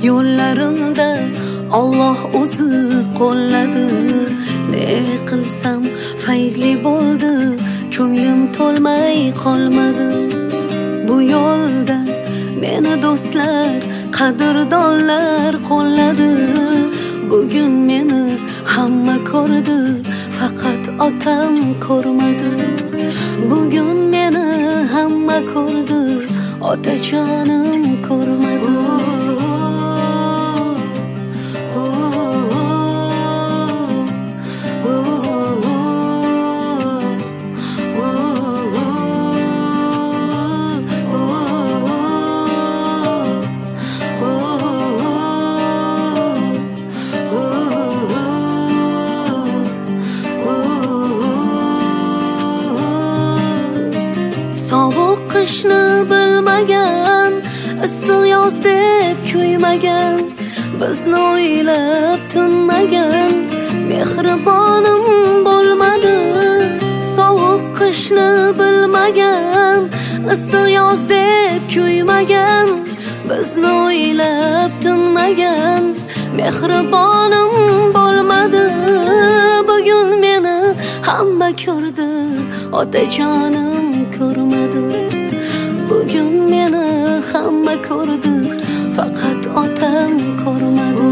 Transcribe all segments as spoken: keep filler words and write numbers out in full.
yo'llarimda Alloh o'zi qo'lladi. Ne qilsam fayzli bo'ldi, ko'nglim to'lmay qolmadi. Bu yo'lda meni do'stlar, qadrdonlar qo'lladi. Bugun meni hamma ko'rdi, faqat otam ko'rmadi. Bugun meni hamma ko'rdi, otajonim ko'rmadi. Sovuq qishni bilmagan, issiq yoz deb kuymagan, bizni o'ylab tinmagan mehribonim bo'lmadi. Sovuq qishni bilmagan, issiq yoz deb kuymagan, bizni o'ylab tinmagan mehribonim bo'lmadi. Bugun meni hamma ko'rdi, otajonim ko'rmadi. Bugun meni hamma ko'rdi, faqat otam ko'rmadi.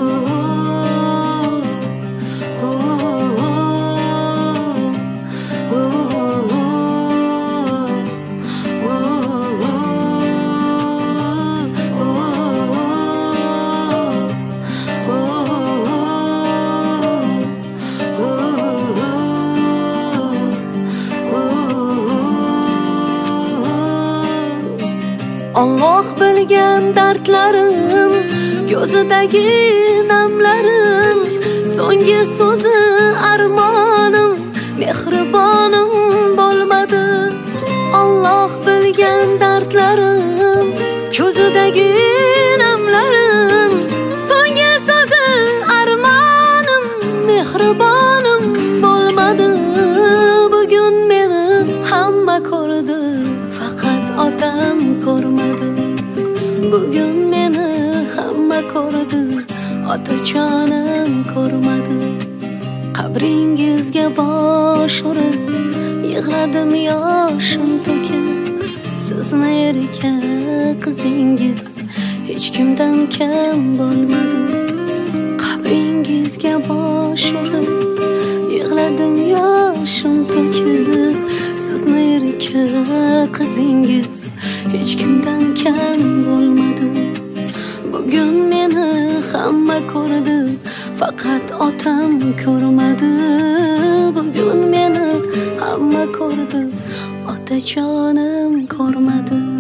Alloh bilgan dardlarim, ko'zidagi namlarim, so'nggi so'zi armonim, mehribonim bo'lmadi. Alloh bilgan dardlarim, ko'zidagi namlarim, so'nggi so'zi armonim, mehribonim bo'lmadi. Bugun meni hamma ko'rdi, faqat otam ko'rmadi. Bugun meni hamma ko'rdi, otajonim ko'rmadi. Qabringizga bosh urib yig'ladim yoshim to'kib. Sizni erka qizingiz hech kimdan kam bo'lmadi. Qabringizga bosh urib yig'ladim yoshim to'kib. Sizni erka qizingiz hech kimdan kam bo'lmadi. Bugun meni hamma ko'rdi, faqat otam ko'rmadi. Bugun meni hamma ko'rdi, otajonim ko'rmadi.